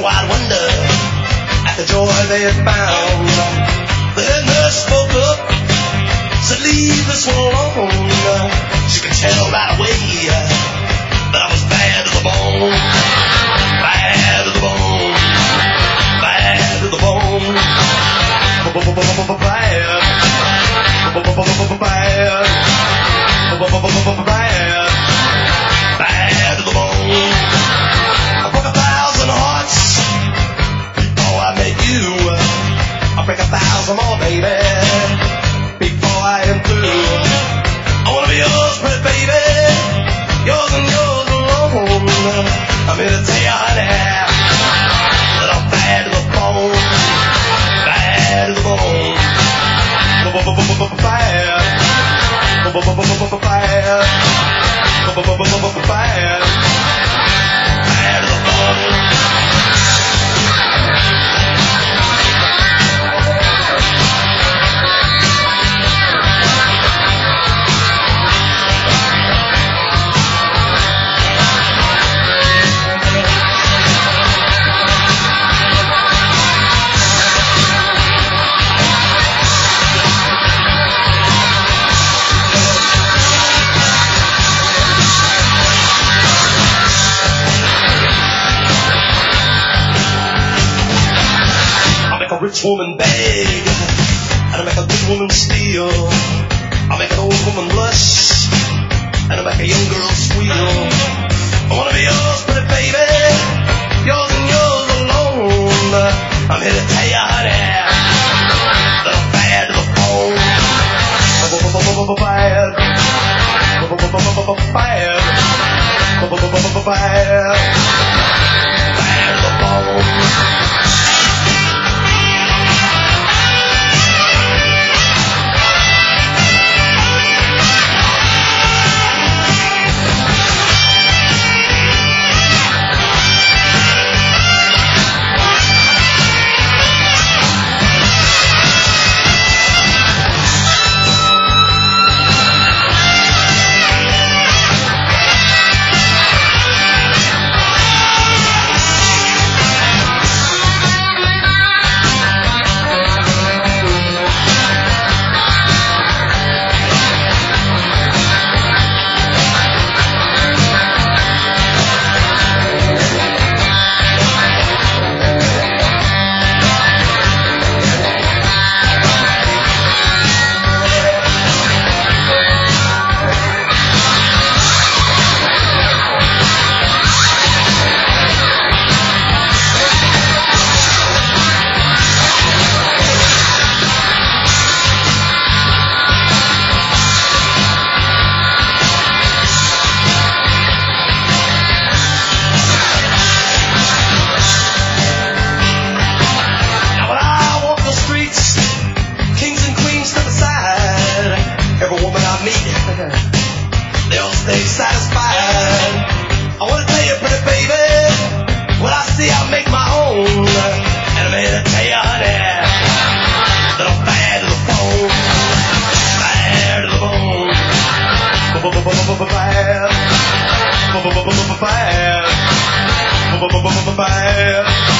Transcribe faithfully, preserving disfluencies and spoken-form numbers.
wide wonder at the joy they had found. The head nurse spoke up, said leave this one alone. She could tell right away that I was bad to the bone. Bad to the bone. Bad to the bone. Bad. Bad. Bad. Bad to the bone. I broke a thousand hearts before I met you. I'll break a thousand more, baby, before I am through. I wanna be yours, pretty baby, yours and yours alone. I'm here to tell you, honey, that I'm bad to the bone. Bad to the bone. Bad. Bad. Bad. Bad to the bone. Rich woman beg, and I make a good woman steal. I make an old woman blush, and I make a young girl squeal. I wanna be yours, pretty baby, yours and yours alone. I'm here to tell you, honey, that I'm bad to the bone. Bad. Bad. Bad. Bad to the bone. Bad. Bad.